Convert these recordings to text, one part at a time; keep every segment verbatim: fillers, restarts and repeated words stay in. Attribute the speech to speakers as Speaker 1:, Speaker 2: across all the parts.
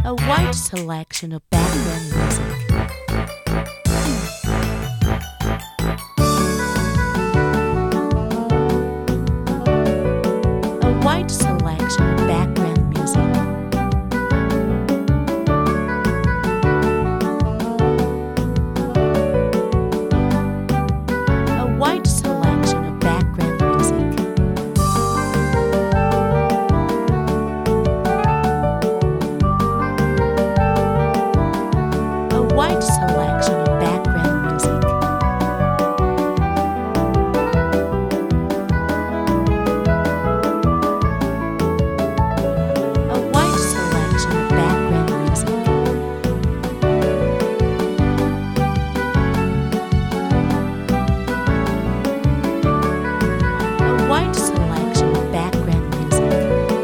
Speaker 1: A wide selection of background music. A wide selection of background music. A wide selection of background music. A wide selection of background music. A wide selection of background music. A wide selection of background music.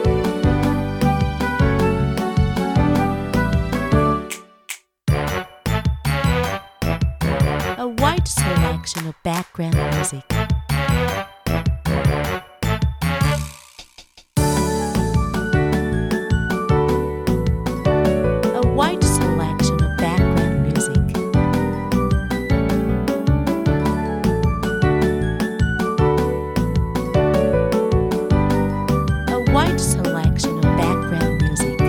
Speaker 1: A wide selection of background music. A wide selection of background music. A wide selection of background music.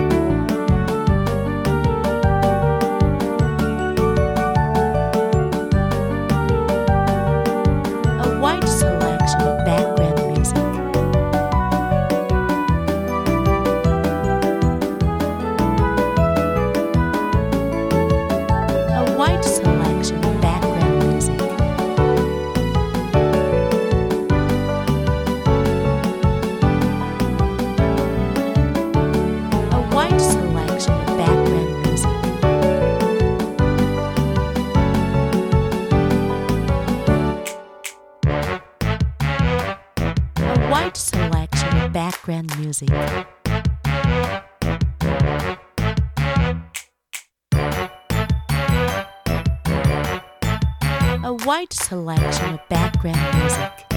Speaker 1: A wide selection of background music. A wide selection of background music. A wide selection of background music. A wide selection of background music. A wide selection of background music.